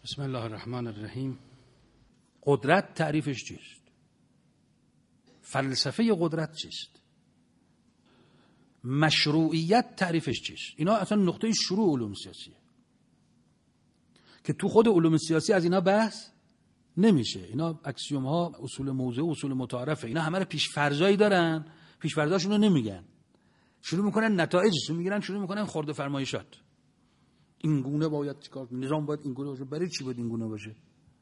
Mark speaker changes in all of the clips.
Speaker 1: بسم الله الرحمن الرحیم. قدرت تعریفش چیست؟ فلسفه قدرت چیست؟ مشروعیت تعریفش چیست؟ اینا اصلا نقطه شروع علوم سیاسیه که تو خود علوم سیاسی از اینا بحث نمیشه. اینا اکسیوم ها، اصول موضوع، اصول متعارفه. اینا همه رو پیش‌فرضایی دارن، پیش‌فرضاشون رو نمیگن، شروع میکنن نتایجش رو میگیرن، شروع میکنن خرد فرمایشات. این گونه باید چیکار، نظام باید این گونه باشه. برای چی باید این گونه باشه؟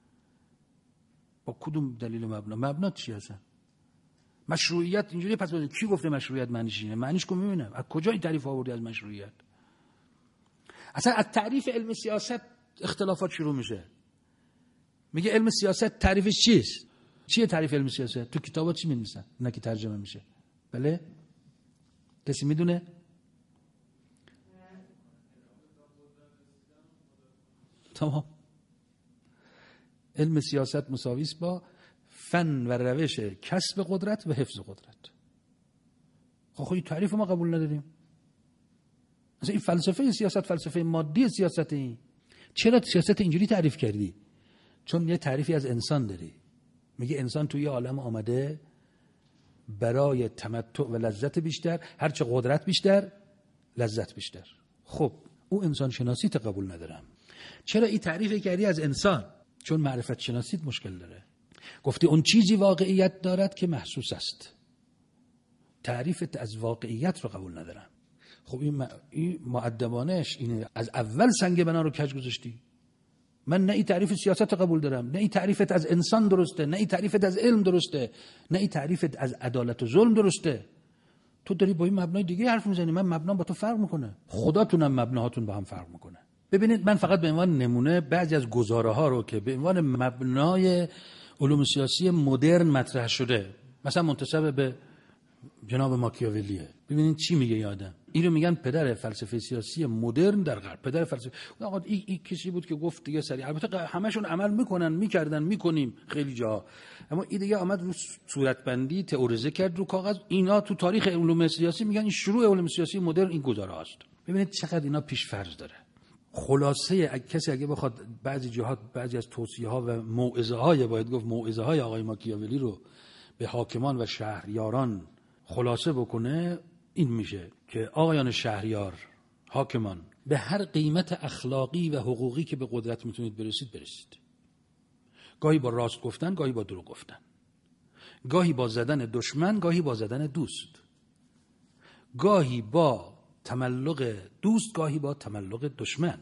Speaker 1: با کدوم دلیل مبنا چی هستن؟ مشروعیت اینجوری. پس کی گفته مشروعیت معنیش اینه؟ معنیش کو میبینم از کجا این تعریف آوردی از مشروعیت؟ اصلا از تعریف علم سیاست اختلافات شروع میشه. میگه علم سیاست تعریفش چیست؟ چیه تعریف علم سیاست؟ تو کتابا چی می‌نویسن؟ اینا که ترجمه میشه. بله؟ کسی میدونه؟ تمام. علم سیاست مساوی است با فن و روش کسب قدرت و حفظ قدرت. خب این تعریف ما قبول نداریم. مثلا این فلسفه سیاست فلسفه مادی سیاست. این چرا سیاست اینجوری تعریف کردی؟ چون یه تعریفی از انسان داری. میگه انسان توی عالم آمده برای تمتع و لذت بیشتر، هرچه قدرت بیشتر لذت بیشتر. خب او انسان شناسی تا قبول ندارم. چرا این تعریف کردی از انسان؟ چون معرفت شناسیت مشکل داره. گفتی اون چیزی واقعیت دارد که محسوس است. تعریفت از واقعیت رو قبول ندارم. خب این مؤدبانش اینه، از اول سنگ بنا رو کج گذاشتی. من نه این تعریف سیاست رو قبول دارم، نه این تعریفت از انسان درسته، نه این تعریفت از علم درسته، نه این تعریفت از عدالت و ظلم درسته. تو داری با این مبنای دیگه حرف میزنی. من مبنام با تو فرق میکنه، خداتونم مبناهاتون با هم فرق میکنه. ببینید من فقط به عنوان نمونه بعضی از گزاره ها رو که به عنوان مبنای علوم سیاسی مدرن مطرح شده، مثلا منتسب به جناب ماکیاولیه. ببینید چی میگه یه آدم. اینو میگن پدر فلسفه سیاسی مدرن در غرب. پدر فلسفه آقا این کسی بود که گفت دیگه سریع. البته همشون عمل میکنن، میکردن، میکنیم خیلی جا، اما این دیگه آمد رو صورتبندی تئوریزه کرد رو کاغذ. اینا تو تاریخ علوم سیاسی میگن این شروع علوم سیاسی مدرن این گزاره هاست. ببینید چقدر اینا پیش فرض داره. خلاصه کسی اگه بخواد بعضی جهات بعضی از توصیه ها و موعظه های، باید گفت موعظه های آقای ماکیاولی رو به حاکمان و شهریاران خلاصه بکنه، این میشه که آقایان شهریار، حاکمان، به هر قیمت اخلاقی و حقوقی که به قدرت میتونید برسید. گاهی با راست گفتن، گاهی با دروغ گفتن، گاهی با زدن دشمن، گاهی با زدن دوست، گاهی با تملق دوست، گاهی با تملق دشمن.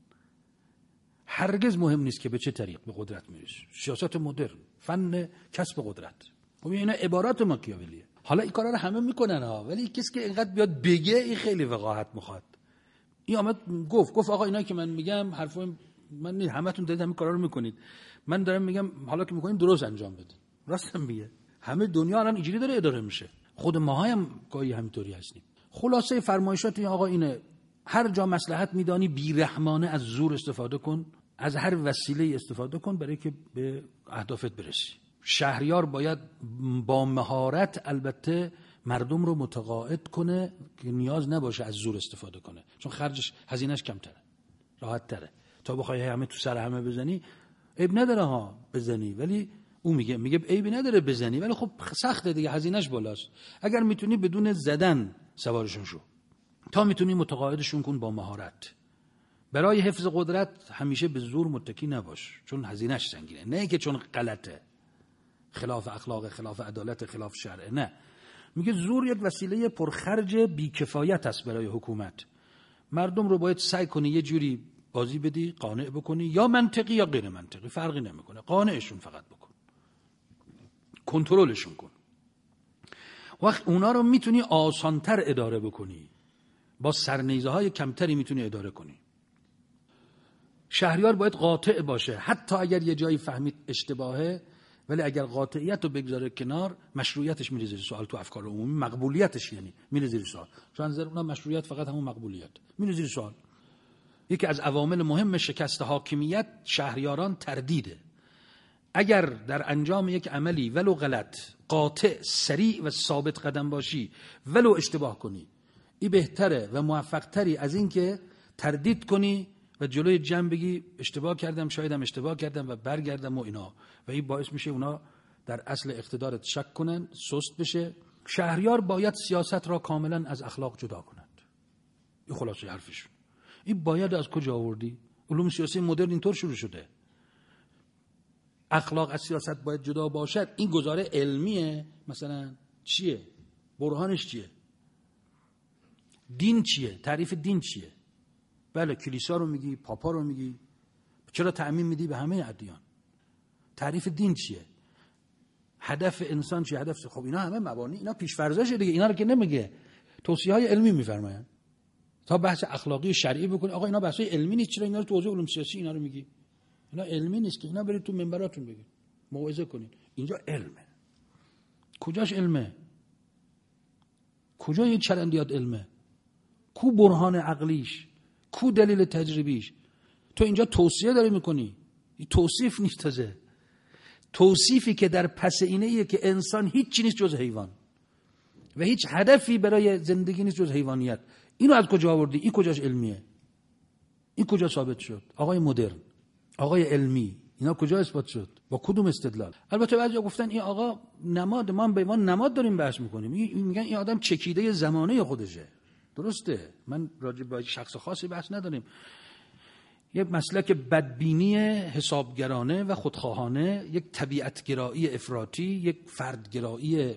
Speaker 1: هرگز مهم نیست که به چه طریق به قدرت میرسی. سیاست مدرن، فن کسب قدرت. خب اینا عبارات ماکیاولیه. حالا این کارا رو همه میکنن ها، ولی کسی که اینقدر بیاد بگه این خیلی وقاحت میخواد. این آمد گفت آقا اینا که من میگم حرفای من نیست، همتون دارید همین کارا رو میکنید. من دارم میگم حالا که میکنیم درست انجام بدید. راستم میگه. همه دنیا الان اینجوری داره اداره میشه. خود ما هم گاهی همینطوری هستیم. خلاصه فرمایشات این آقا اینه: هر جا مصلحت میدانی بیرحمانه از زور استفاده کن، از هر وسیله استفاده کن برای که به اهدافت برسی. شهریار باید با مهارت البته مردم رو متقاعد کنه که نیاز نباشه از زور استفاده کنه، چون خرجش هزینه‌اش کمتره، راحت تره. تا بخوای همه تو سر همه بزنی عیب نداره ها بزنی، ولی او میگه عیبی نداره بزنی، ولی خب سخته دیگه، هزینه‌اش بالاست. اگر میتونی بدون زدن سوارشون شو، تا میتونی متقاعدشون کن با مهارت. برای حفظ قدرت همیشه به زور متکی نباش، چون هزینه‌اش سنگینه. نه که چون غلطه، خلاف اخلاق، خلاف عدالت، خلاف شرع. نه، میگه زور یک وسیله پرخرج بیکفایت است برای حکومت. مردم رو باید سعی کنی یه جوری بازی بدی، قانع بکنی، یا منطقی یا غیر منطقی، فرقی نمیکنه، قانعشون فقط بکن، کنترلشون کن. وقت اونا رو میتونی آسانتر اداره بکنی، با سرنیزه های کمتری میتونی اداره کنی. شهریار باید قاطع باشه، حتی اگر یه جایی فهمید اشتباهه، ولی اگر قاطعیت رو بگذاره کنار، مشروعیتش میره زیر سوال. تو افکار عمومی مقبولیتش یعنی میره زیر سوال، چون نظر اونها مشروعیت فقط همون مقبولیت میره زیر سوال. یکی از عوامل مهم شکست حاکمیت شهریاران تردیده. اگر در انجام یک عملی ولو غلط، قاطع، سریع و ثابت قدم باشی، ولو اشتباه کنی، این بهتره و موفق تری از این که تردید کنی و جلوی جمع بگی اشتباه کردم، شایدم اشتباه کردم و برگردم و اینا، و این باعث میشه اونا در اصل اقتدارت شک کنن، سست بشه. شهریار باید سیاست را کاملا از اخلاق جدا کند. این خلاصه حرفشون. این باید از کجا آوردی؟ علوم سیاسی مدرن اینطور شروع شده. اخلاق از سیاست باید جدا باشد. این گزاره علمیه. مثلا چیه؟ برهانش چیه؟ دین چیه؟ تعریف دین چیه؟ بله کلیسا رو میگی، پاپا رو میگی، چرا تعمیم میدی به همه ادیان؟ تعریف دین چیه؟ هدف انسان چیه؟ هدف خب اینا همه مبانی، اینا پیش‌فرضشه دیگه. اینا رو که نمیگه، توصیه‌های علمی میفرمایند. تا بحث اخلاقی شرعی بکنه، آقا اینا بحثای علمی نیست، چرا اینا رو تو حوزه علوم سیاسی اینا رو میگی؟ اینا علمی نیست که، اینا برید تو منبراتون بگید، موعظه کنید. اینجا علمه. کجاش علمه؟ کجا یک چرندیات علمه؟ کو برهان عقلیش؟ کو دلیل تجربیش؟ تو اینجا توصیه داری میکنی. این توصیف نیست. تازه توصیفی که در پس اینه ایه که انسان هیچ چیز نیست جز حیوان و هیچ هدفی برای زندگی نیست جز حیوانیت. اینو از کجا آوردی؟ این کجاش علمیه؟ این کجا ثابت شد؟ آقای مدرن، آقای علمی، اینا کجا اثبات شد؟ با کدوم استدلال؟ البته بعضیا گفتن این آقا نماد، ما به عنوان نماد داریم بحث میکنیم. میگن این آدم چکیده زمانه خودشه. درسته، من راجع به شخص خاصی بحث نداریم. یک مسلک بدبینی حسابگرانه و خودخواهانه، یک طبیعتگرایی افراطی، یک فردگرایی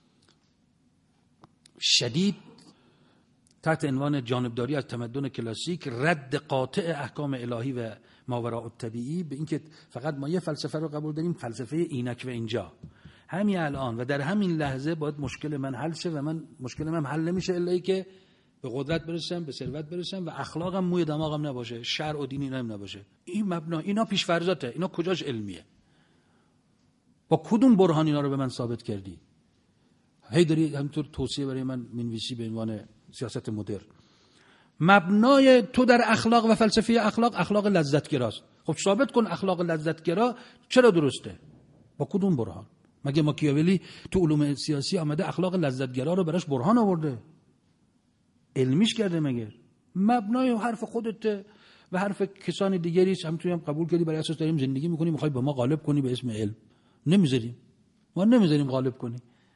Speaker 1: شدید تحت عنوان جانبداری از تمدن کلاسیک، رد قاطع احکام الهی و ماوراء الطبیعی، به اینکه فقط ما یه فلسفه رو قبول داریم، فلسفه اینک و اینجا، همین الان و در همین لحظه باید مشکل من حل شه و من مشکل من حل نمیشه الا ای که به قدرت برسم، به ثروت برسم و اخلاقم موی دماغم نباشه، شرع و دین اینا نباشه. این مبنا، اینا پیش‌فرضاته. اینا کجاش علمیه؟ با کدوم برهان اینا رو به من ثابت کردی؟ هی داری همینطور توصیه برای من مینویسی به عنوان سیاست مدرن. مبنای تو در اخلاق و فلسفه اخلاق لذتگراست. خب ثابت کن اخلاق لذتگرا چرا درسته؟ با کدوم برهان؟ مگه ماکیاولی تو علوم سیاسی آمده اخلاق لذتگرا رو براش برهان آورده؟ علمیش کرده مگه؟ مبنای حرف خودت و حرف کسان دیگری است. همونطوری هم قبول کردی، برای اساس داریم زندگی میکنیم، میخوای به ما غالب کنی به اسم علم. نمیذاریم. ما نمیذاریم غالب کنی.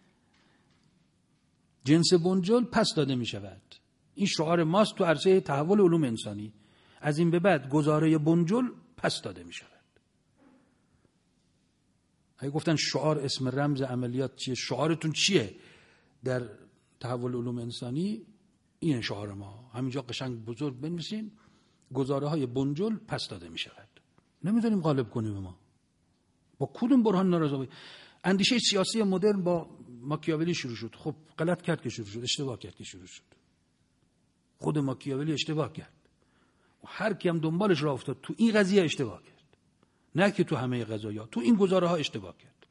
Speaker 1: جنس بنجل پس داده میشود. این شعار ماست تو عرصه تحول علوم انسانی. از این به بعد گزاره بنجل پس داده میشود. اگه گفتن شعار اسم رمز عملیات چیه، شعارتون چیه در تحول علوم انسانی؟ این شعار ما. همینجا قشنگ بزرگ بنویسین گزاره های بنجل پس داده می شود. نمیذاریم غالب کنیم ما. با کدوم برهان ناراضی؟ اندیشه سیاسی مدرن با ماکیاولی شروع شد. خب غلط کرد که شروع شد، اشتباه کرد که شروع شد. خود ماکیاولی اشتباه کرد و هر کی هم دنبالش راه افتاد تو این قضیه اشتباه کرد. نه که تو همه قضایا، تو این گزاره ها اشتباه کرد.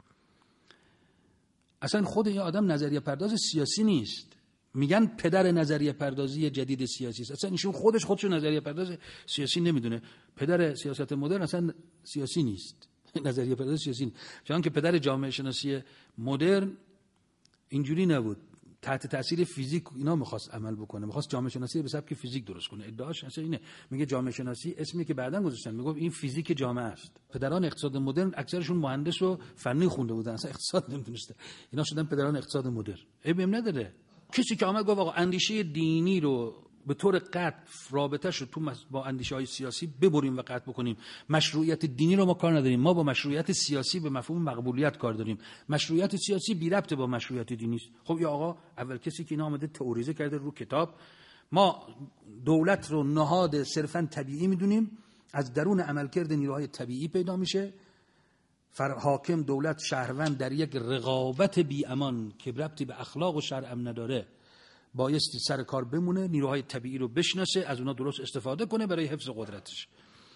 Speaker 1: اصلا خود این آدم نظریه پرداز سیاسی نیست. میگن پدر نظریه پردازی جدید سیاسی است. اصلا ایشون خودشو نظریه پرداز سیاسی نمیدونه. پدر سیاست مدرن اصلا سیاسی نیست. نظریه پرداز سیاسی نیست. چون که پدر جامعه شناسی مدرن اینجوری نبود. تحت تاثیر فیزیک اینا می‌خواست عمل بکنه. می‌خواست جامعه شناسی به سبک فیزیک درست کنه. ادعاش اصلا اینه. میگه جامعه شناسی اسمی که بعداً گذاشتن، میگه این فیزیک جامعه است. پدران اقتصاد مدرن اکثرشون مهندس و فنی خونده بودن، اصلا اقتصاد نمی‌دونستن. اینا شدن پدران اقتصاد مدرن. عیبی نداره. کسی که آمد گفت آقا اندیشه دینی رو به طور قطع رابطه‌اش رو تو با اندیشه‌های سیاسی ببریم و قطع بکنیم. مشروعیت دینی رو ما کار نداریم. ما با مشروعیت سیاسی به مفهوم مقبولیت کار داریم. مشروعیت سیاسی بی ربط با مشروعیت دینی است. خب یا آقا اول کسی که اینا آمده تئوریزه کرده رو کتاب، ما دولت رو نهاد صرفاً طبیعی میدونیم، از درون عملکرد نیروهای طبیعی پیدا میشه. حاکم، دولت، شهروند در یک رقابت بی امان که ربطی به اخلاق و شرع هم نداره بایستی سر کار بمونه، نیروهای طبیعی رو بشناسه، از اونا درست استفاده کنه برای حفظ قدرتش.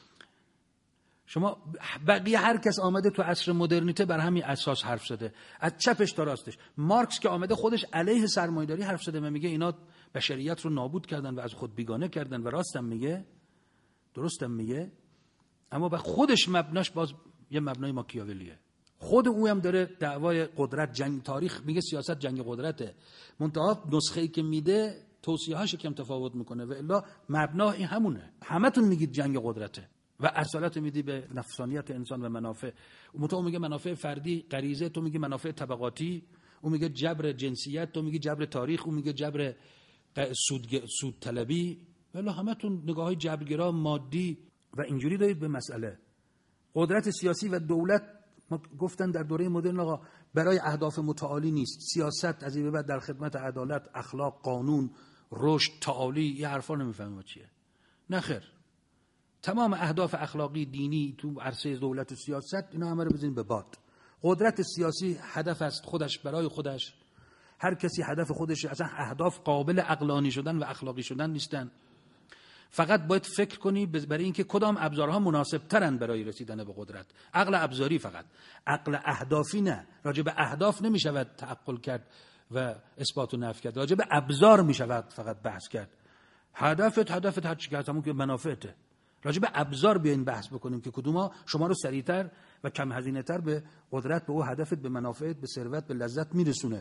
Speaker 1: شما بقیه هر کس آمده تو عصر مدرنیته بر همین اساس حرف زده، از چپش تا راستش. مارکس که آمده خودش علیه سرمایه‌داری حرف زده و میگه اینا بشریت رو نابود کردن و از خود بیگانه کردن و راستم میگه، درستم میگه، اما به خودش مبناش باز یه مبنای ماکیاولیه. خود او هم داره دعوای قدرت، جنگ، تاریخ میگه سیاست جنگ قدرته. منتها نسخه‌ای که میده توصیه‌هاش کم تفاوت میکنه و الا مبنا این همونه. همتون میگید جنگ قدرته و اصالت میدی به نفسانیت انسان و منافع. تو میگه منافع فردی غریزه، تو میگه منافع طبقاتی، اون میگه جبر جنسیت، تو میگه جبر تاریخ، اون میگه جبر سود طلبی. ولی همتون نگاه‌های جبرگرا مادی و اینجوری دارید به مسئله. قدرت سیاسی و دولت ما گفتن در دوره مدرن آقا برای اهداف متعالی نیست. سیاست از این به بعد در خدمت عدالت، اخلاق، قانون، رشد، تعالی، یه حرفا نمیفهمم چیه. نه خیر. تمام اهداف اخلاقی دینی تو عرصه دولت و سیاست اینا همه رو بزنید به باد. قدرت سیاسی هدف است خودش برای خودش. هر کسی هدف خودش، اصلا اهداف قابل عقلانی شدن و اخلاقی شدن نیستن. فقط باید فکر کنی برای اینکه کدام ابزارها مناسب ترن برای رسیدن به قدرت. عقل ابزاری فقط، عقل اهدافی نه. راجع به اهداف نمیشود تعقل کرد و اثبات و نفی کرد. راجع به ابزار میشود فقط بحث کرد. هدفت هر چی که همون که منافعته. راجع به ابزار بیاین بحث بکنیم که کدوما شما رو سریعتر و کم هزینه تر به قدرت، به او هدفت، به منافعت، به ثروت، به لذت میرسونه.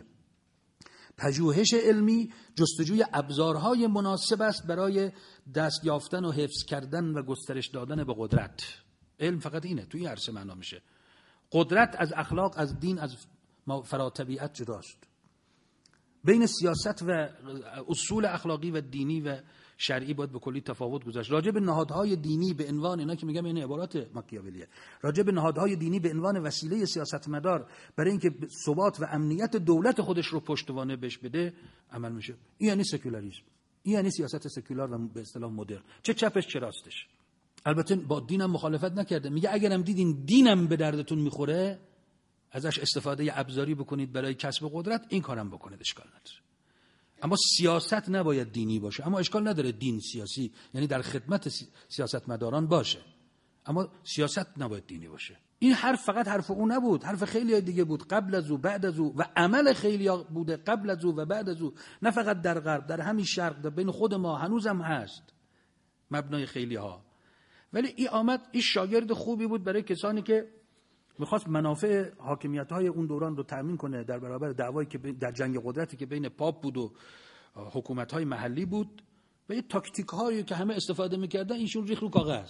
Speaker 1: پژوهش علمی جستجوی ابزارهای مناسب است برای دست یافتن و حفظ کردن و گسترش دادن به قدرت. علم فقط اینه، توی این عرصه معنا میشه. قدرت از اخلاق، از دین، از فراتبیعت جداست. بین سیاست و اصول اخلاقی و دینی و شرعی باید به کلی تفاوت گذاشت. راجع به نهادهای دینی به عنوان، اینا که میگم این عبارات ماکیاولیه، راجع به نهادهای دینی به عنوان وسیله سیاستمدار برای اینکه ثبات و امنیت دولت خودش رو پشتوانه بهش بده عمل میشه. این یعنی سکولاریسم، این یعنی سیاست سکولار و به اصطلاح مدرن. چه چپش چه راستش. البته با دینم مخالفت نکرده، میگه اگرم دیدین دینم به دردتون میخوره ازش استفاده ابزاری بکنید برای کسب قدرت، این کارم بکنید، اشکال نداره. اما سیاست نباید دینی باشه. اما اشکال نداره دین سیاسی، یعنی در خدمت سیاستمداران باشه، اما سیاست نباید دینی باشه. این حرف فقط حرف او نبود، حرف خیلی دیگه بود قبل از او، بعد از او، و عمل خیلی بوده قبل از او و بعد از او، نه فقط در غرب، در همین شرق، در بین خود ما هنوزم هست مبنای خیلی ها. ولی این آمد، این شاگرد خوبی بود برای کسانی که میخواست منافع حاکمیت‌های اون دوران رو تأمین کنه در برابر دعوایی که در جنگ قدرتی که بین پاپ بود و حکومت‌های محلی بود، و یه تاکتیک‌هایی که همه استفاده می‌کردن اینشون ریخت رو کاغذ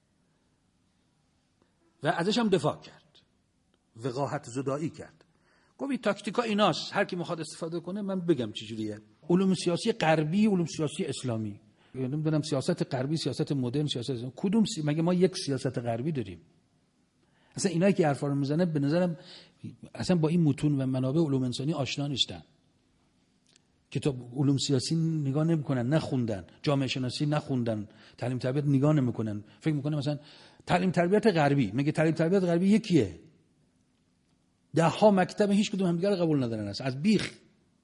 Speaker 1: و ازش هم دفاع کرد، وقاحت زدایی کرد. گفت این تاکتیکا ایناست، هر کی می‌خواد استفاده کنه من بگم چه جوریه. علوم سیاسی غربی، علوم سیاسی اسلامی، نمی‌دونم سیاست غربی، سیاست مدرن، سیاست اسلامی، کدوم مگه ما یک سیاست غربی داریم؟ اصلا اینایی که حرفا رو میزنه به نظرم اصلا با این متون و منابع علوم انسانی آشنا نیستن. کتاب علوم سیاسی نگاه نمیکنن، نخوندن، جامعه شناسی نخوندن، تعلیم تربیت نگاه نمیکنن. فکر میکنه مثلا تعلیم تربیت غربی، میگه تعلیم تربیت غربی یکیه. 10 مکتب هیچ کدوم همدیگه رو قبول ندارن، از بیخ.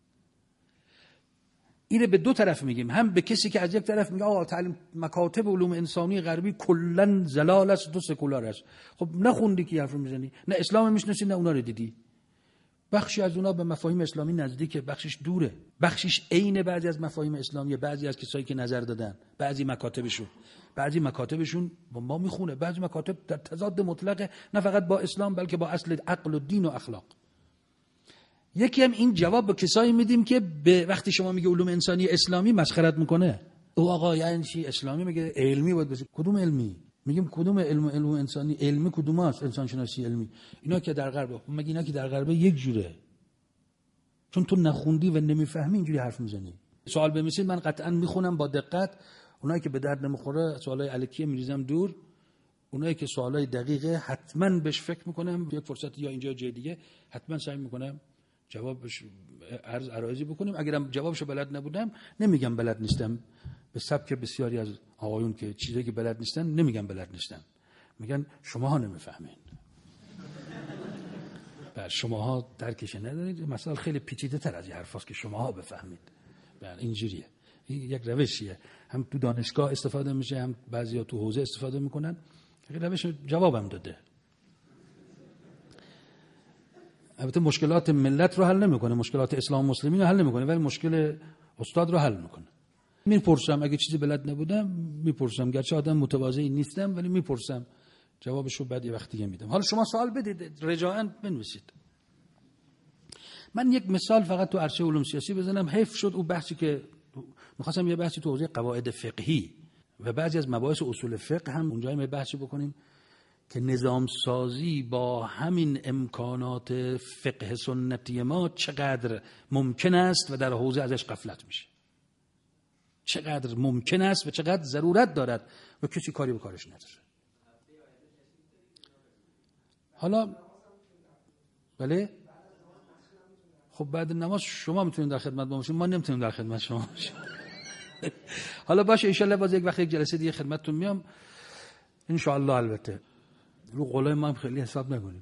Speaker 1: اینه به دو طرف میگیم، هم به کسی که از یک طرف میگه آقا تعلیم مکاتب علوم انسانی غربی کلا زلال است و سکولار است. خب نخوندی که حرف میزنی، نه اسلام میشناسی نه اونا رو دیدی. بخشی از اونا به مفاهیم اسلامی نزدیکه، بخشش دوره، بخشش عین بعضی از مفاهیم اسلامیه. بعضی از کسایی که نظر دادن، بعضی مکاتبشون با ما میخونه، بعضی مکاتب در تضاد مطلقه، نه فقط با اسلام بلکه با اصل عقل و دین و اخلاق. یکی هم این جواب به کسایی میدیم که به وقتی شما میگه علوم انسانی اسلامی مسخرت میکنه. او آقا یعنی چی اسلامی؟ میگه علمی باید باشه. کدوم علمی؟ میگیم کدوم علم انسانی علمی کدوماست؟ انسان شناسی علمی. اینا که در غرب، میگه اینا که در غرب یک جوره. چون تو نخوندی و نمیفهمی اینجوری حرف میزنی. سوال بمیسید من قطعا میخونم با دقت. اونایی که به درد نمیخوره سوالای الکیه میریزم دور. اونایی که سوالای دقیقه حتما بهش فکر میکنم، یک فرصت یا اینجا جای دیگه حتما سعی میکنم جوابش عرضی بکنیم. اگرم جوابشو بلد نبودم نمیگم بلد نیستم، به سبک بسیاری از آقایون که چیزایی که بلد نیستن نمیگن بلد نیستن، میگن شماها نمیفهمین. بله شماها درکش ندارید. مثلا خیلی پیچیده تر از این حرفاست که شماها بفهمید. بله اینجوریه، این یک روشیه، هم تو دانشگاه استفاده میشه، هم بعضیا تو حوزه استفاده میکنن. روش جوابم داده. البته مشکلات ملت رو حل نمیکنه، مشکلات اسلام و مسلمین رو حل نمیکنه، ولی مشکل استاد رو حل میکنه. میپرسم اگه چیزی بلد نبودم میپرسم، گرچه آدم متواضعی نیستم ولی میپرسم، جوابشو بعد یه وقت دیگه میدم. حالا شما سوال بدید، رجاءً بنویسید. من یک مثال فقط تو عرصه علوم سیاسی بزنم. حیف شد اون بحثی که می‌خواستم یه بحثی تو حوزه قواعد فقهی و بعضی از مباحث اصول فقه هم اونجا یه بحثی بکنیم که نظام سازی با همین امکانات فقه سنتی ما چقدر ممکن است و در حوزه ازش غفلت میشه، چقدر ممکن است و چقدر ضرورت دارد و کسی کاری به کارش نداره. حالا بله، خب بعد نماز شما میتونید در خدمت ما باشید، ما نمیتونیم در خدمت شما باشیم. حالا باشه، ان شاء الله باز یک وقت یک جلسه دیگه خدمتتون میام ان شاء الله. البته رو قولای ما هم خیلی حساب نکنیم،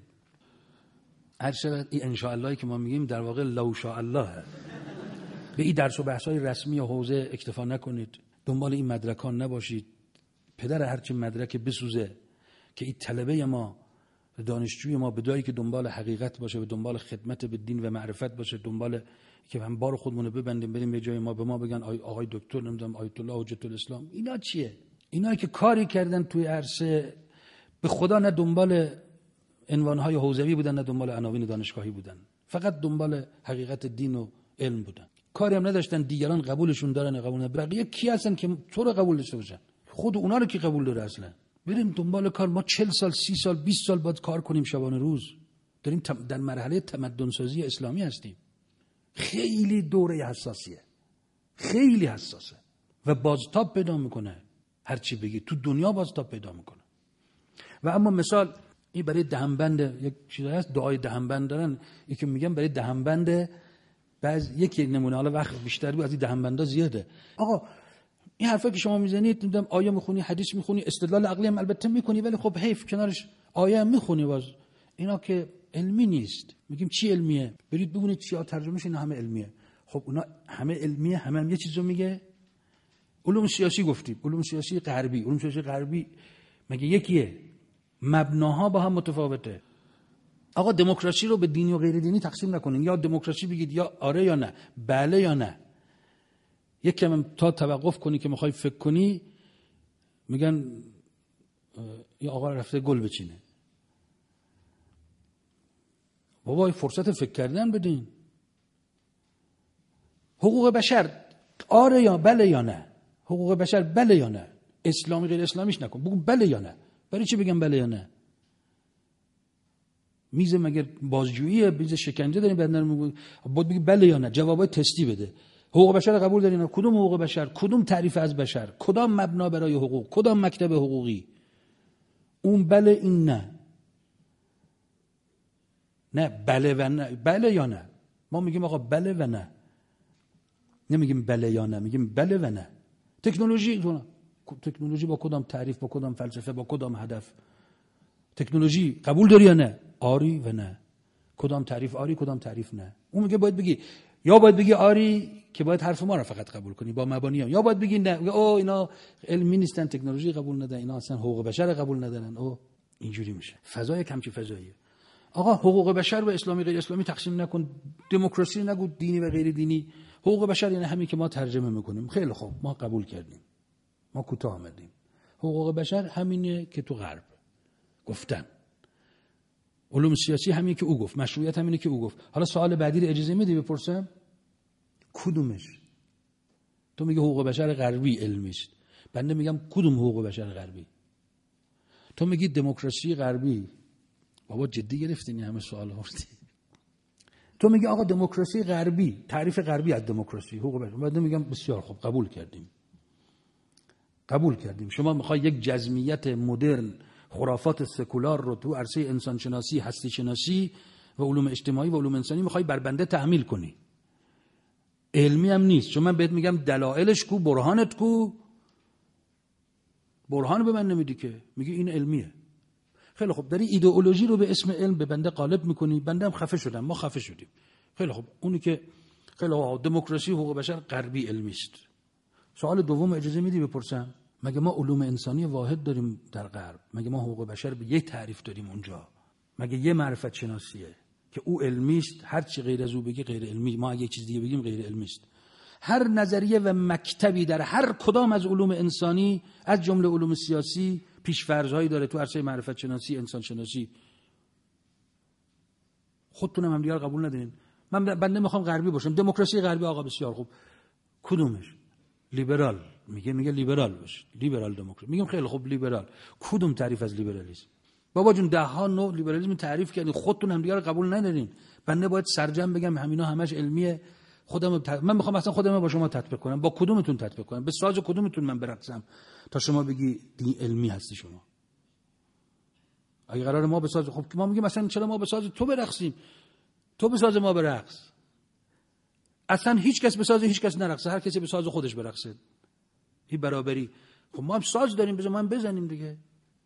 Speaker 1: هر چقدر این ان شاء اللهی که ما میگیم در واقع لو شاء الله. به این درس و بحث‌های رسمی و حوزه اکتفا نکنید، دنبال این مدرکان نباشید. پدر هرچی مدرک بسوزه که این طلبه ما، دانشجوی ما بدایی که دنبال حقیقت باشه، به دنبال خدمت به دین و معرفت باشه، دنبال که هم بار خودمون ببندیم بریم یه جای ما به ما بگن آقای دکتر نمیدونم آیت الله حجت الاسلام. اینا چیه؟ اینا که کاری کردن توی عرصه به خدا نه دنبال عنوانهای حوزوی بودن نه دنبال عناوین دانشگاهی بودن، فقط دنبال حقیقت دین و علم بودن. کاری هم نداشتن دیگران قبولشون دارن قبول ندارن. بقیه کی هستن که تو رو قبول داشته باشن؟ خود اونا رو کی قبول داره اصلا؟ بریم دنبال کار. ما 40 سال 30 سال 20 سال باید کار کنیم شبانه روز. داریم در مرحله تمدن سازی اسلامی هستیم. خیلی دوره حساسیه، خیلی حساسه و بازتاب پیدا میکنه. هر چی بگی تو دنیا بازتاب پیدا میکنه. و اما مثال این برای دهنبند یک چیزی هست، دعای دهنبند دارن، یکی میگم برای دهنبند یکی نمونه، حالا وقت بیشتر بود از این دهنبندا زیاده. آقا این حرفا که شما میزنید، نمیدونم آیه میخونی، حدیث میخونی، استدلال عقلی هم البته میکنی، ولی خب حیف کنارش آیه هم میخونی، باز اینا که علمی نیست. میگیم چی علمیه؟ برید ببینید چیا ترجمه شه، اینا همه علمیه. خب اونا همه علمیه، هم یه چیزو میگه. علوم سیاسی گفتیم، علوم سیاسی غربی، علوم سیاسی غربی مگه یکیه؟ مبناها با هم متفاوته. آقا دموکراسی رو به دینی و غیر دینی تقسیم نکنین، یا دموکراسی بگید یا آره یا نه، بله یا نه. یک کم تا توقف کنی که میخوای فکر کنی، میگن این آقا رفته گل بچینه. بابا فرصت فکر کردن بدین. حقوق بشر آره یا بله یا نه، حقوق بشر بله یا نه، اسلامی غیر اسلامیش نکن، بگو بله یا نه. برای چی بگم بله یا نه؟ میز مگر بازجویی، میز شکنجه داریم بعد نرم بود بگی بله یا نه، جوابای تستی بده. حقوق بشر قبول دارین؟ کدوم حقوق بشر؟ کدوم تعریف از بشر؟ کدام مبنا برای حقوق؟ کدام مکتب حقوقی؟ اون بله این نه. نه بله و نه، بله یا نه. ما میگیم آقا بله و نه، نمیگیم بله یا نه، میگیم بله و نه. تکنولوژی با کدام تعریف، با کدام فلسفه، با کدام هدف؟ تکنولوژی قبول داری یا نه؟ آری و نه. کدام تعریف آری، کدام تعریف نه. اون میگه باید بگی، یا باید بگی آری که باید حرف ما رو فقط قبول کنی با مبانی هم، یا باید بگی نه او اینا علمی نیستن، تکنولوژی قبول ندارن، اینا اصلا حقوق بشر قبول ندارن. او اینجوری میشه. فضای کمچی فضاییه. آقا حقوق بشر و اسلامی غیر اسلامی تقسیم نکن، دموکراسی نگو دینی و غیر دینی. حقوق بشر یعنی همین که ما ترجمه میکنیم. خیلی خوب، ما قبول کردیم، ما کوتاه آمدیم. حقوق بشر همینه که تو غرب گفتن. علوم سیاسی همین که او گفت، مشروعیت همینه که او گفت. حالا سوال بعدی رو اجازه میدی بپرسم؟ کدومش؟ تو میگه حقوق بشر غربی علمی است، بنده میگم کدوم حقوق بشر غربی؟ تو میگی دموکراسی غربی. بابا جدی گرفتین همه سوال آوردی. تو میگی آقا دموکراسی غربی، تعریف غربی از دموکراسی حقوق بشر. بعد میگم بسیار خوب، قبول کردیم. شما میخوای یک جزمیت مدرن، خرافات سکولار رو تو عرصه انسان شناسی، هستی شناسی و علوم اجتماعی و علوم انسانی میخوای بر بنده تحمیل کنی. علمی هم نیست. چون من بهت میگم دلایلش کو، برهانت کو. برهان به من نمیدی که، میگی این علمیه. خیلی خوب، داری ایدئولوژی رو به اسم علم به بنده غالب میکنی. بنده هم خفه شدم، ما خفه شدیم. خیلی خوب، اونی که خیلی خوب دموکراسی حقوق بشر غربی علمی است. سوال دوم اجازه میدی بپرسم؟ مگه ما علوم انسانی واحد داریم در غرب؟ مگه ما حقوق بشر به یک تعریف داریم اونجا؟ مگه یه معرفت شناسیه که او علمی است، هر چی غیر از او بگی غیر علمی، ما اگه یک چیز دیگه بگیم غیر علمی است؟ هر نظریه و مکتبی در هر کدام از علوم انسانی از جمله علوم سیاسی پیش‌فرض‌هایی داره تو عرصه معرفت شناسی، انسان شناسی. خودتونم هم دیگه قبول ندارین. من بنده میخوام غربی باشم، دموکراسی غربی. آقا بسیار خوب، کدومش؟ لیبرال میگه لیبرال باش، لیبرال دموکرات. میگم خیلی خوب لیبرال، کدوم تعریف از لیبرالیسم؟ بابا جون 10 ها نوع لیبرالیسم تعریف کردین، خودتون هم دیگه رو قبول ندارین. بنده باید سرجم بگم همینا همش علمیه. من میخوام اصلا خودم با شما تطبیق کنم. با کدومتون تطبیق کنم؟ به ساز کدومتون من برقصم تا شما بگی دین علمی هستی شما؟ اگه قرار ما به ساز، خب ما میگیم مثلا چرا ما به ساز تو برقصیم، تو به ساز ما برقص. اصلا هیچ کس به ساز هیچ کس نرقصه، هر کسی به ساز خودش برقصه. این برابری. خب ما هم ساز داریم، بذار ما هم بزنیم دیگه.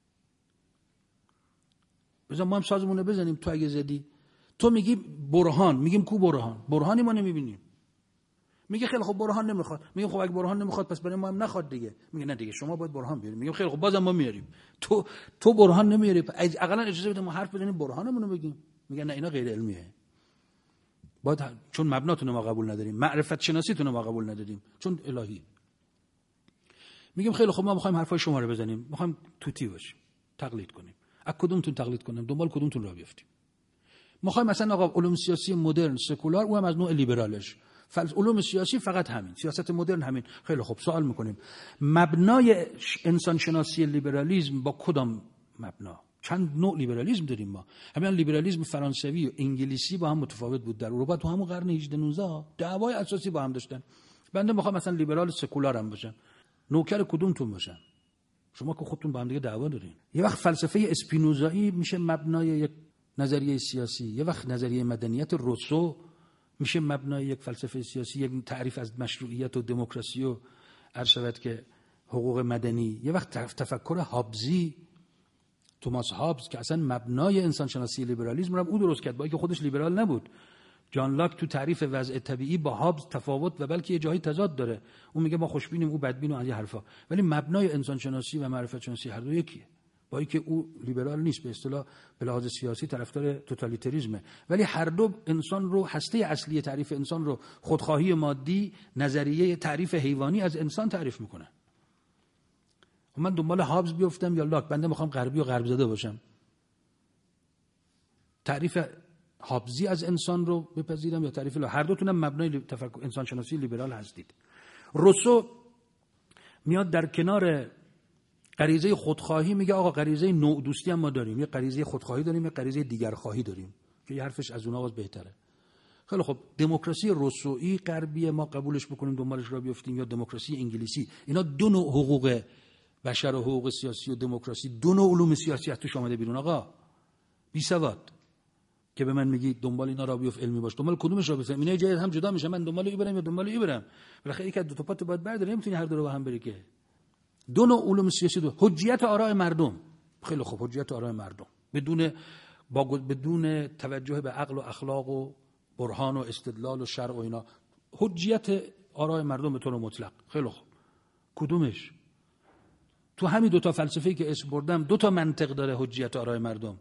Speaker 1: بذار ما هم سازمون رو بزنیم. تو اگه زدی، تو میگی برهان، میگیم کو برهان؟ برهانی ما نمیبینیم. میگه خیلی خب برهان نمیخواد. میگم خب اگه برهان نمیخواد پس برای ما هم نخواد دیگه. میگه نه دیگه شما باید برهان بیارید. میگم خیلی خب بازم ما میاریم. تو برهان نمیاری، اقلا اجازه بده ما حرف بزنیم برهانمون رو بگیم. میگه نه اینا غیر علمیه. باید چون مبناتون رو ما قبول نداریم، معرفت شناسیتون رو ما قبول نداریم، چون الهی. میگم خیلی خب ما میخوایم حرفای شما رو بزنیم، میخوایم توتی باشیم، تقلید کنیم. از کدومتون تقلید کنیم؟ دنبال کدومتون راه بیفتیم؟ میخوایم مثلا آقا علوم سیاسی مدرن سکولار، او هم از نوع لیبرالش، علوم سیاسی فقط همین، سیاست مدرن همین. خیلی خوب سوال میکنیم مبنای انسان شناسی لیبرالیسم با کدام مبنا؟ چند نوع لیبرالیسم داریم ما. همین لیبرالیسم فرانسوی و انگلیسی با هم متفاوت بود. در اروپا تو همون قرن 18 19 دعوای اساسی با هم داشتن. بنده میخوام مثلا لیبرال سکولار هم باشم، نوکر کدومتون باشم؟ شما که خودتون با هم دیگه دعوا دارین. یه وقت فلسفه اسپینوزایی میشه مبنای یک نظریه سیاسی، یه وقت نظریه مدنیت روسو میشه مبنای یک فلسفه سیاسی، یک تعریف از مشروعیت و دموکراسی و عرض که حقوق مدنی. یه وقت تفکر هابزی، توماس هابز که اصلا مبنای انسان شناسی لیبرالیسم رو او درست کرد، با اینکه خودش لیبرال نبود. جان لاک تو تعریف وضع طبیعی با هابز تفاوت و بلکه یه جایی تضاد داره. اون میگه ما خوشبینیم، او بدبین و از این حرفا، ولی مبنای انسان شناسی و معرفت شناسی هر دو یکیه. با اینکه او لیبرال نیست، به اصطلاح به لحاظ سیاسی طرفدار توتالیتریسمه، ولی هر دو انسان رو، هسته اصلی تعریف انسان رو خودخواهی مادی، نظریه تعریف حیوانی از انسان تعریف میکنه. من دنبال هابز بیفتم یا لاک؟ بنده میخوام غربی و غرب زده باشم. تعریف هابزی از انسان رو بپذیرم یا تعریف لاک؟ هر دوتونم مبنای تفکر انسان شناسی لیبرال هستید. روسو میاد در کنار غریزه خودخواهی میگه آقا غریزه نوع دوستی هم ما داریم، یه غریزه خودخواهی داریم، یه غریزه دیگرخواهی داریم، که یه حرفش از اونها باز بهتره. خیلی خب دموکراسی روسویی غربی ما قبولش بکنیم دنبالش را بیفتیم، یا دموکراسی انگلیسی؟ اینا دو نوع حقوق بشر و حقوق سیاسی و دموکراسی، دو نوع علوم سیاسی از توش اومده بیرون. آقا بی سواد که به من میگی دنبال اینا را بیفت علمی باش، دنبال کدومش را بیفتم؟ اینا جای هم جدا میشه، من دنبال این برم یا دنبال این برم؟ بالاخره یک از دو تا پات باید برداری، نمیتونی هر دو رو با هم بری که. دو نوع علوم سیاسی، دو حجیت آراء مردم. خیلی خوب حجیت آراء مردم بدون توجه به عقل و اخلاق و برهان و استدلال و شرع و اینا، حجیت آراء مردم به طور مطلق. خیلی خوب کدومش؟ تو همین دو تا فلسفه‌ای که اسم بردم دو تا منطق داره حجیت آراء مردم.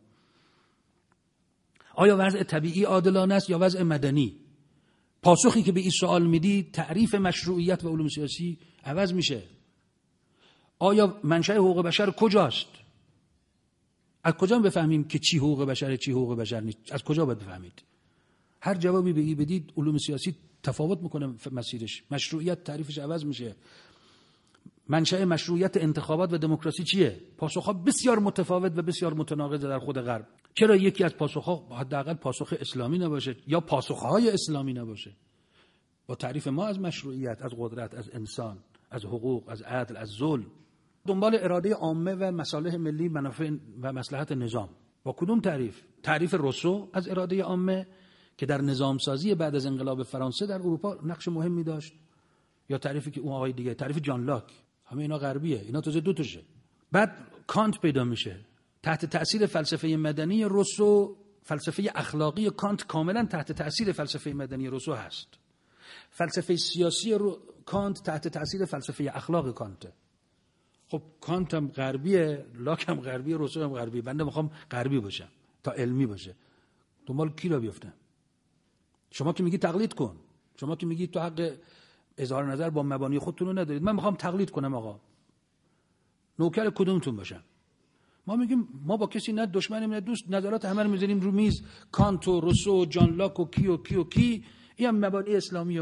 Speaker 1: آیا وضع طبیعی عادلانه است یا وضع مدنی؟ پاسخی که به این سوال میدی تعریف مشروعیت و علوم سیاسی عوض میشه. آیا منشأ حقوق بشر کجاست؟ از کجا بفهمیم که چی حقوق بشره چی حقوق بشر نیست؟ از کجا باید بفهمید؟ هر جوابی به این بدید علوم سیاسی تفاوت میکنه مسیرش، مشروعیت تعریفش عوض میشه. منشأ مشروعیت انتخابات و دموکراسی چیه؟ پاسخها بسیار متفاوت و بسیار متناقض در خود غرب. چرا یکی از پاسخها حداقل پاسخ اسلامی نباشه یا پاسخهای اسلامی نباشه؟ با تعریف ما از مشروعیت، از قدرت، از انسان، از حقوق، از عدل، از ظلم، دنبال اراده عامه و مصالح ملی، منافع و مصلحت نظام. با کدوم تعریف؟ تعریف روسو از اراده عامه که در نظام سازی بعد از انقلاب فرانسه در اروپا نقش مهمی داشت، یا تعریفی که اون آقای دیگه، تعریف جان لاک؟ همه اینا غربیه، اینا تازه دو تاشه. بعد کانت پیدا میشه تحت تأثیر فلسفه مدنی روسو. فلسفه اخلاقی کانت کاملا تحت تأثیر فلسفه مدنی روسو هست. فلسفه سیاسی کانت تحت تأثیر فلسفه اخلاق کانته. خب کانت هم غربیه، لاک هم غربیه، روسو هم غربیه. بنده میخوام غربی باشم تا علمی باشه. دنبال کی را بیفتم؟ شما که میگی تقلید کن، شما که میگی تو حق اظهار نظر با مبانی خودتون رو ندارید، من میخوام تقلید کنم. آقا نوکر کدومتون باشم؟ ما میگیم ما با کسی نه دشمنیم نه دوست، نظرات همه رو میذاریم رو میز، کانت و روسو و جان لاک و کی و کی و کی. این هم مبانی اسلامی ما.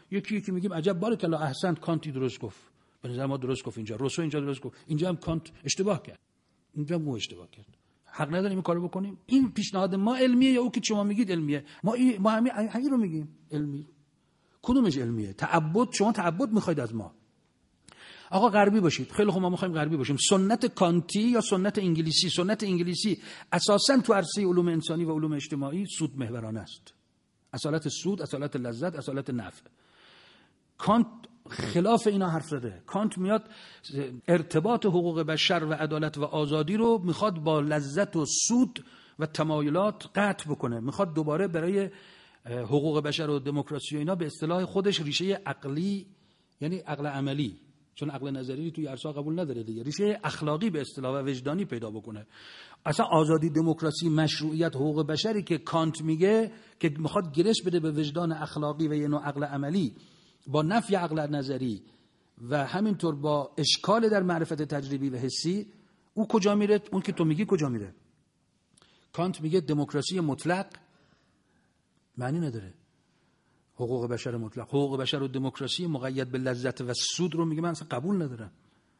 Speaker 1: یکی میگیم عجب بارکالله احسنت کانتی درست گفت، به نظر ما درست گفت، اینجا روسو اینجا درست گفت، اینجا هم کانت اشتباه کرد، اینجا هم اشتباه کرد. حق نداریم این کارو بکنیم؟ این پیشنهاد ما علمیه یا او که شما میگید علمیه؟ ما همین رو میگیم علمی. کدومش علمیه؟ تعبد، شما تعبد میخواید از ما. آقا غربی باشید، خیلی خوب، ما میخوایم غربی باشیم. سنت کانتی یا سنت انگلیسی؟ سنت انگلیسی اساساً تو عرصه علوم انسانی و علوم اجتماعی سود محورانه است. اصالت سود، اصالت لذت، اصالت نفع. کانت خلاف اینا حرف زده. کانت میاد ارتباط حقوق بشر و عدالت و آزادی رو میخواد با لذت و سود و تمایلات قطع بکنه. میخواد دوباره برای حقوق بشر و دموکراسی و اینا به اصطلاح خودش ریشه عقلی، یعنی عقل عملی، چون عقل نظری توی عرصه قبول نداره دیگه، ریشه اخلاقی به اصطلاح و وجدانی پیدا بکنه. اصلا آزادی، دموکراسی، مشروعیت، حقوق بشری که کانت میگه که میخواد گرش بده به وجدان اخلاقی و یه نوع عقل عملی با نفی عقل نظری و همینطور با اشکال در معرفت تجربی و حسی، او کجا میره؟ اون که تو میگی کجا میره؟ کانت میگه دموکراسی مطلق معنی نداره. حقوق بشر مطلق، حقوق بشر و دموکراسی مقید به لذت و سود رو میگه من اصلا قبول ندارم.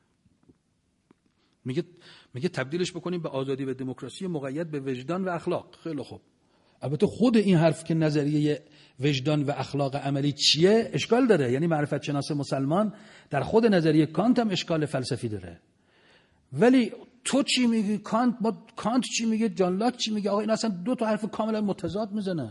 Speaker 1: میگه تبدیلش بکنیم به آزادی و دموکراسی مقید به وجدان و اخلاق. خیلی خوب. البته خود این حرف که نظریه وجدان و اخلاق عملی چیه اشکال داره، یعنی معرفت شناس مسلمان در خود نظریه کانت هم اشکال فلسفی داره. ولی تو چی میگی؟ کانت چی میگه؟ جان لاک چی میگه؟ آقا این اصلا دو تا حرف کاملا متضاد میزنن.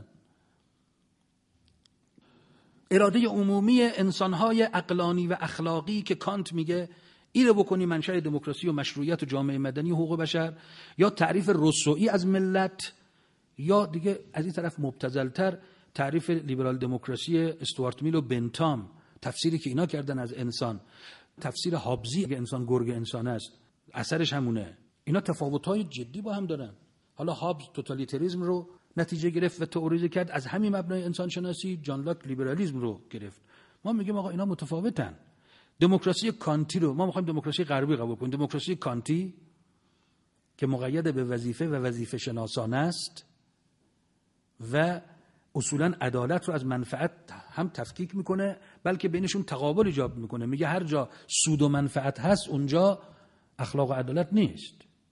Speaker 1: اراده عمومی انسانهای عقلانی و اخلاقی که کانت میگه این رو بکنی منشأ دموکراسی و مشروعیت و جامعه مدنی و حقوق بشر، یا تعریف روسویی از ملت، یا دیگه از این طرف مبتذل‌تر تعریف لیبرال دموکراسی استوارت میل و بنتام، تفسیری که اینا کردن از انسان، تفسیر هابزی که انسان گرگ انسان است، اثرش همونه. اینا تفاوت‌های جدی با هم دارن. حالا هابز توتالیتاریسم رو نتیجه گرفت و تئوریز کرد، از همین مبنای انسان شناسی جان لاک لیبرالیسم رو گرفت. ما میگیم آقا اینا متفاوتن. دموکراسی کانتی رو ما میخوایم دموکراسی غربی قبول کنیم. دموکراسی کانتی که مقید به وظیفه و وظیفه شناسانه است و اصولا عدالت رو از منفعت هم تفکیک میکنه، بلکه بینشون تقابل ایجاب میکنه. میگه هر جا سود و منفعت هست اونجا اخلاق و عدالت نیست.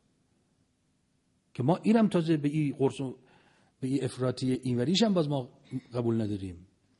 Speaker 1: که ما اینم تازه به این قرص و به این افراطی اینوریش هم باز ما قبول نداریم.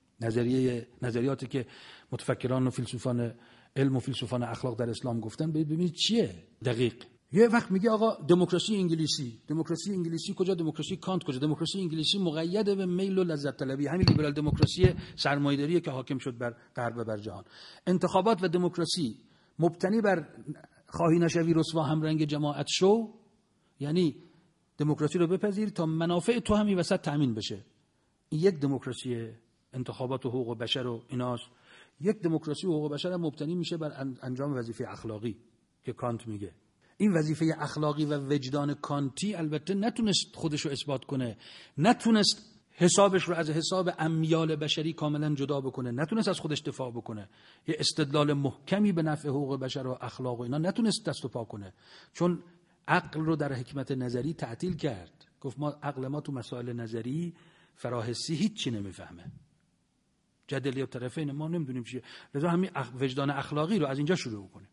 Speaker 1: نظریاتی که متفکران و فیلسوفان علم و فیلسوفان اخلاق در اسلام گفتن ببینید چیه دقیق. یه وقت میگه آقا دموکراسی انگلیسی کجا؟ دموکراسی کانت کجا؟ دموکراسی انگلیسی مقید به میل و لذت طلبی، همین لیبرال دموکراسی سرمایه‌داری که حاکم شد بر غرب و بر جهان. انتخابات و دموکراسی مبتنی بر خواهی نشوی رسوا همرنگ جماعت شو، یعنی دموکراسی رو بپذیر تا منافع تو همین وسط تامین بشه. این یک دموکراسی انتخابات و حقوق بشر و ایناست. یک دموکراسی و حقوق بشر هم مبتنی میشه بر انجام وظیفه اخلاقی که کانت میگه. این وظیفه اخلاقی و وجدان کانتی البته نتونست خودش رو اثبات کنه، نتونست حسابش رو از حساب امیال بشری کاملا جدا بکنه، نتونست از خودش دفاع بکنه، یه استدلال محکمی به نفع حقوق بشر و اخلاق و اینا نتونست دست و پا کنه، چون عقل رو در حکمت نظری تعطیل کرد. گفت ما عقل ما تو مسائل نظری فراحسی هیچی نمیفهمه، جدلی و طرفین ما نمیدونیم چیه، لذا همین وجدان اخلاقی رو از اینجا شروع کنیم.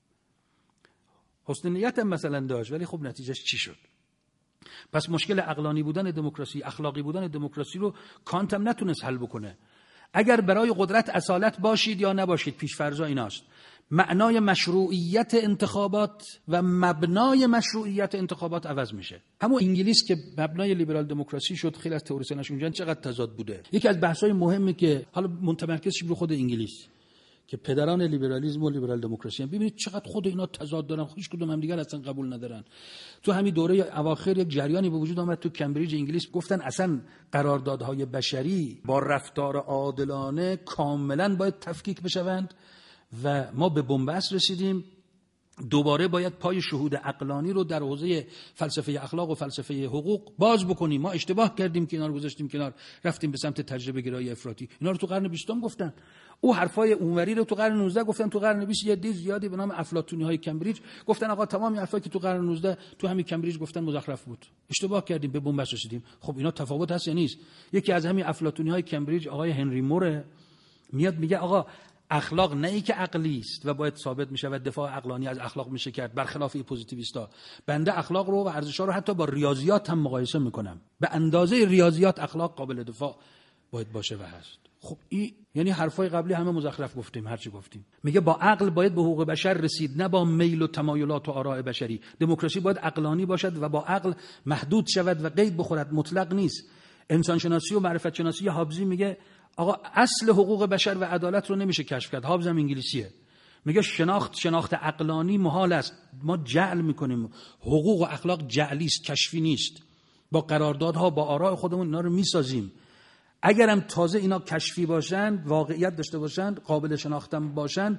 Speaker 1: حسن نیت هم مثلا داشت ولی خب نتیجهش چی شد؟ پس مشکل عقلانی بودن دموکراسی، اخلاقی بودن دموکراسی رو کانت هم نتونست حل بکنه. اگر برای قدرت اصالت باشید یا نباشید، پیش‌فرضا ایناست. معنای مشروعیت انتخابات و مبنای مشروعیت انتخابات عوض میشه. همون انگلیس که مبنای لیبرال دموکراسی شد، خیلی از تئوریسیناش اونجا چقدر تضاد بوده. یکی از بحث‌های مهمی که حالا متمرکز شیم رو خود انگلیس که پدران لیبرالیسم و لیبرال دموکراسی هم، ببینید چقدر خود اینا تضاد دارن، هیچ کدوم هم دیگر اصلا قبول ندارن. تو همین دوره اواخر یک جریانی به وجود آمد تو کمبریج انگلیس، گفتن اصلا قراردادهای بشری با رفتار عادلانه کاملا باید تفکیک بشوند و ما به بنبست رسیدیم. دوباره باید پای شهود عقلانی رو در حوزه فلسفه اخلاق و فلسفه حقوق باز بکنیم. ما اشتباه کردیم که اینا رو گذاشتیم کنار، رفتیم به سمت تجربه گرایی افراطی. اینا رو تو قرن 20 گفتن. او حرفای اونوری رو تو قرن 19 گفتن. تو قرن 20 یه دی زیادی به نام افلاطونی‌های کمبریج گفتن آقا تمام حرفایی که تو قرن 19 تو همین کمبریج گفتن مزخرف بود. اشتباه کردیم، به بنبست رسیدیم. خب اینا تفاوت هست یا نیست؟ یکی از همین افلاطونی‌های کمبریج آقای هنری مور میاد میگه آقا اخلاق نه ای که عقلی است و باید ثابت میشه و دفاع عقلانی از اخلاق میشه کرد، برخلاف این پوزیتیویستا. بنده اخلاق رو و ارزش‌ها رو حتی با ریاضیات هم مقایسه میکنم، به اندازه ریاضیات اخلاق قابل دفاع باید باشه و هست. خب این یعنی حرفای قبلی همه مزخرف گفتیم، هرچی گفتیم. میگه با عقل باید به حقوق بشر رسید، نه با میل و تمایلات و آراء بشری. دموکراسی باید عقلانی باشد و با عقل محدود شود و قید بخورد، مطلق نیست. انسان شناسی و معرفت شناسی هابزی میگه آقا اصل حقوق بشر و عدالت رو نمیشه کشف کرد. هابز هم انگلیسیه. میگه شناخت عقلانی محال است. ما جعل میکنیم. حقوق و اخلاق جعلی است، کشفی نیست. با قراردادها با آراء خودمون اینا رو میسازیم. اگرم تازه اینا کشفی باشن، واقعیت داشته باشن، قابل شناختن باشن،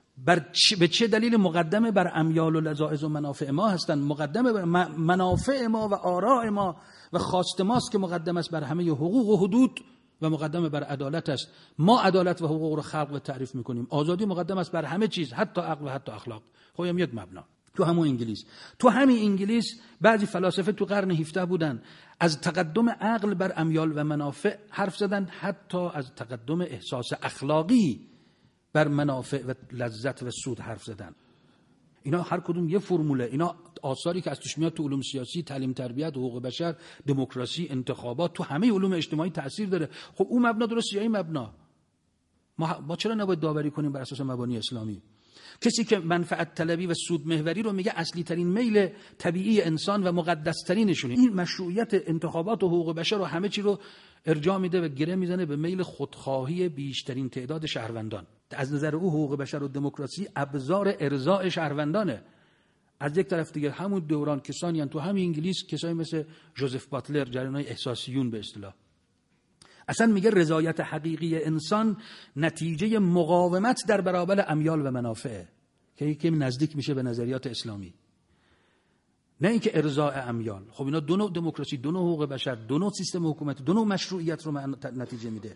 Speaker 1: به چه دلیل مقدمه بر امیال و لذائذ و منافع ما هستن؟ مقدمه بر منافع ما و آراء ما و خواست ماست که مقدم است بر همه حقوق و حدود و مقدمه بر عدالت است. ما عدالت و حقوق رو خلق و تعریف میکنیم. آزادی مقدم است بر همه چیز، حتی عقل و حتی اخلاق. خب هم یک مبنا. تو همین انگلیس بعضی فلاسفه تو قرن 17 بودن از تقدم عقل بر امیال و منافع حرف زدن، حتی از تقدم احساس اخلاقی بر منافع و لذت و سود حرف زدن. اینا هر کدوم یه فرموله، اینا آثاری که از توش میاد تو علوم سیاسی، تعلیم تربیت، حقوق بشر، دموکراسی، انتخابات، تو همه علوم اجتماعی تاثیر داره. خب اون مبنا درست یا این مبنا؟ ما چرا نباید داوری کنیم بر اساس مبانی اسلامی؟ کسی که منفعت طلبی و سود محوری رو میگه اصلی ترین میل طبیعی انسان و مقدس ترینشونه. این مشروعیت انتخابات و حقوق بشر و همه چی رو ارجاع میده و گره میزنه به میل خودخواهی بیشترین تعداد شهروندان. از نظر او حقوق بشر و دموکراسی ابزار ارضاء شهروندانه. از یک طرف دیگه همون دوران کسانی تو همین انگلیس، کسایی مثل جوزف باتلر، جریان‌های احساسیون به اصطلاح، اصلا میگه رضایت حقیقی انسان نتیجه مقاومت در برابر امیال و منافع، که یکی نزدیک میشه به نظریات اسلامی، نه اینکه ارضاء امیال. خب اینا دو نوع دموکراسی، دو نوع حقوق بشر، دو نوع سیستم حکومتی، دو نوع مشروعیت رو نتیجه میده.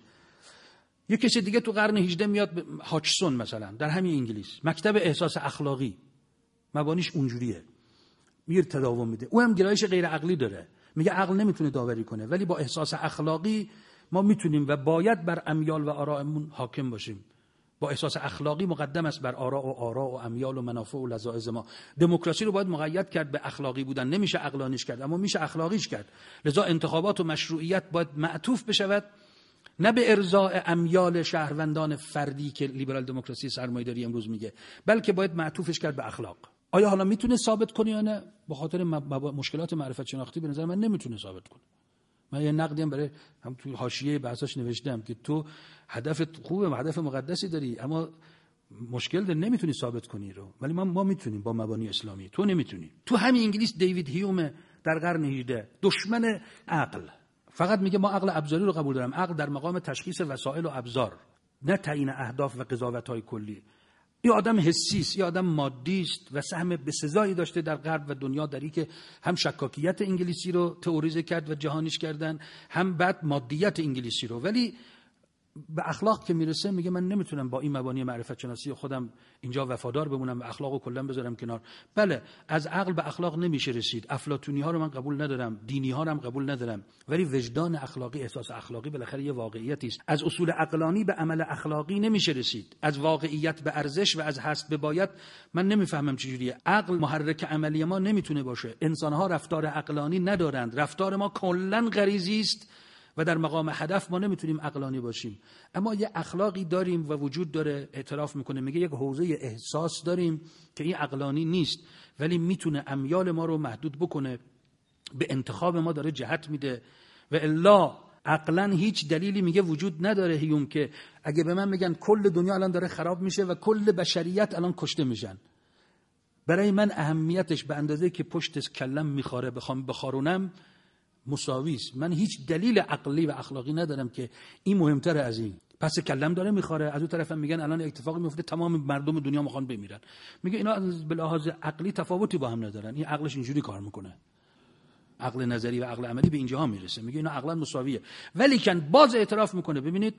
Speaker 1: یک کسی دیگه تو قرن 18 میاد، هاچسون مثلا در همین انگلیس، مکتب احساس اخلاقی، مبانیش اونجوریه، میره تداوم میده. او هم گرایش غیر عقلی داره، میگه عقل نمیتونه داوری کنه، ولی با احساس اخلاقی ما میتونیم و باید بر امیال و آراءمون حاکم باشیم. با احساس اخلاقی مقدم است بر آراء و امیال و منافع و لذائذ ما. دموکراسی رو باید مقید کرد به اخلاقی بودن، نمیشه عقلانیش کرد، اما میشه اخلاقیش کرد. لذا انتخابات و مشروعیت باید معطوف بشود نه به ارضاء امیال شهروندان فردی که لیبرال دموکراسی سرمایه‌داری امروز میگه، بلکه باید معطوفش کرد به اخلاق. آیا حالا میتونه ثابت کنه یا نه؟ به خاطر مشکلات معرفت شناختی به نظر من نمیتونه ثابت کنه. من یه نقدی هم برای هم تو حاشیه بحثاش نوشتم که تو هدفت خوبه، هدف مقدسی داری، اما مشکل داری، نمیتونی ثابت کنی رو. ولی ما میتونیم با مبانی اسلامی، تو نمیتونی. تو همین انگلیس دیوید هیوم در قرن 18 دشمن عقل، فقط میگه ما عقل ابزاری رو قبول دارم. عقل در مقام تشخیص وسایل و ابزار، نه تعیین اهداف و قضاوت‌های کلی. این آدم حسی است، این آدم مادی است و سهم بسزایی داشته در غرب و دنیا در این که هم شکاکیت انگلیسی رو تئوریزه کرد و جهانیش کردن، هم بعد مادیت انگلیسی رو. ولی به اخلاق که میرسه میگه من نمیتونم با این مبانی معرفت شناسی خودم اینجا وفادار بمونم و اخلاقو کلا بذارم کنار. بله، از عقل به اخلاق نمیشه رسید. افلاطونی ها رو من قبول ندارم، دینی ها رو هم قبول ندارم، ولی وجدان اخلاقی، احساس اخلاقی بالاخره یه واقعیتی است. از اصول عقلانی به عمل اخلاقی نمیشه رسید، از واقعیت به ارزش و از هست به باید. من نمیفهمم چجوریه عقل محرک عملی ما نمیتونه باشه. انسان ها رفتار عقلانی ندارند، رفتار ما کلا غریزی است و در مقام هدف ما نمیتونیم عقلانی باشیم. اما یه اخلاقی داریم و وجود داره، اعتراف میکنه، میگه یک حوزه احساس داریم که این عقلانی نیست ولی میتونه امیال ما رو محدود بکنه، به انتخاب ما داره جهت میده. و الا عقلا هیچ دلیلی میگه وجود نداره. هیوم که اگه به من میگن کل دنیا الان داره خراب میشه و کل بشریت الان کشته میشن، برای من اهمیتش به اندازه که پشت کلم میخوره بخوام بخارونم مساوی است. من هیچ دلیل عقلی و اخلاقی ندارم که این مهمتره از این. پس کلم داره میخوره، از اون طرف هم میگن الان اتفاقی میفته تمام مردم دنیا میخوان بمیرن. میگه اینا به لحاظ عقلی تفاوتی با هم ندارن. این عقلش اینجوری کار میکنه، عقل نظری و عقل عملی به اینجاها میرسه. میگه اینا عقلا مساویه، ولی کن باز اعتراف میکنه. ببینید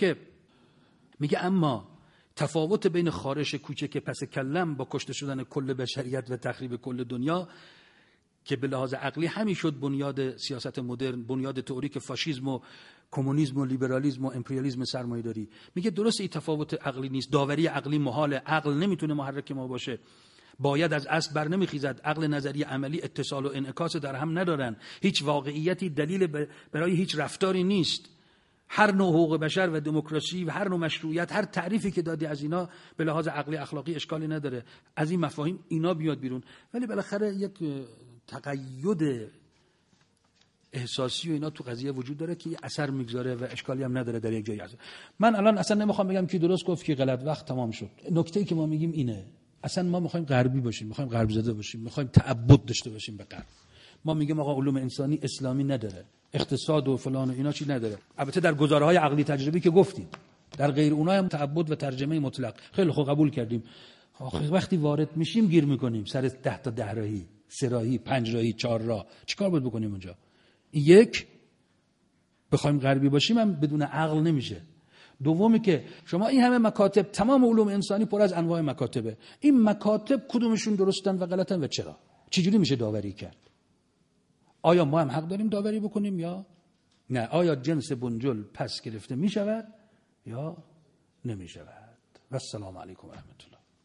Speaker 1: میگه اما تفاوت بین خارش کوچک پس کلم با کشته شدن کل بشریت و تخریب کل دنیا که به لحاظ عقلی همین شد بنیاد سیاست مدرن، بنیاد تئوریک فاشیسم و کمونیسم و لیبرالیسم و امپریالیسم سرمایه‌داری. میگه درست این تفاوت عقلی نیست، داوری عقلی محاله، عقل نمیتونه محرک ما باشه، باید از اصل بر نمیخیزد، عقل نظری عملی اتصال و انعکاس در هم ندارن، هیچ واقعیتی دلیل برای هیچ رفتاری نیست. هر نوع حقوق بشر و دموکراسی و هر نوع مشروعیت، هر تعریفی که دادی از اینا به لحاظ عقلی اخلاقی اشکالی نداره. از این مفاهیم اینا بیاد بیرون، ولی بالاخره یک تقید احساسی و اینا تو قضیه وجود داره که یه اثر میگذاره و اشکالی هم نداره در یک جایی. من الان اصلا نمیخوام بگم کی درست گفت کی غلط، وقت تمام شد. نکته‌ای که ما میگیم اینه، اصلا ما میخوایم غربی باشیم، میخوایم غرب زده باشیم، میخوایم تعبد داشته باشیم به غرب. ما میگیم آقا علوم انسانی اسلامی نداره، اقتصاد و فلان و اینا چی نداره. البته در گزارهای عقلی تجربی که گفتید، در غیر اونها هم تعبد و ترجمه مطلق. خیلی خوب قبول کردیم. وقتی وارد میشیم گیر میکنیم سر 10 تا 10 راهی، 3 راهی، 5 راهی، 4 راه. چیکار باید بکنیم اونجا؟ یک، بخوایم غربی باشیم هم بدون عقل نمیشه. دومی که شما این همه مکاتب، تمام علوم انسانی پر از انواع مکاتبه، این مکاتب کدومشون درستن و غلطن و چرا؟ چجوری میشه داوری کرد؟ آیا ما هم حق داریم داوری بکنیم یا نه؟ آیا جنس بنجل پس گرفته میشود یا نمیشود؟ و السلام علیکم و رحمت الله.